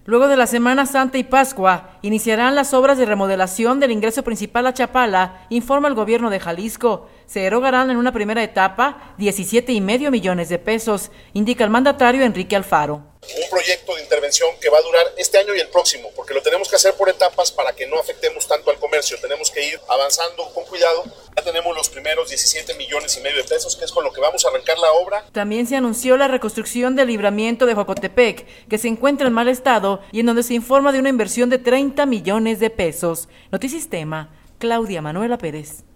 Luego de la Semana Santa y Pascua, iniciarán las obras de remodelación del ingreso principal a Chapala, informa el gobierno de Jalisco. Se erogarán en una primera etapa 17.5 millones de pesos, indica el mandatario Enrique Alfaro. Un proyecto de intervención que va a durar este año y el próximo, porque lo tenemos que hacer por etapas para que no afectemos tanto al comercio. Tenemos que ir avanzando con cuidado. Ya tenemos los primeros 17.5 millones de pesos, que es con lo que vamos a arrancar la obra. También se anunció la reconstrucción del libramiento de Jocotepec, que se encuentra en mal estado y en donde se informa de una inversión de 30 millones de pesos. Notisistema, Claudia Manuela Pérez.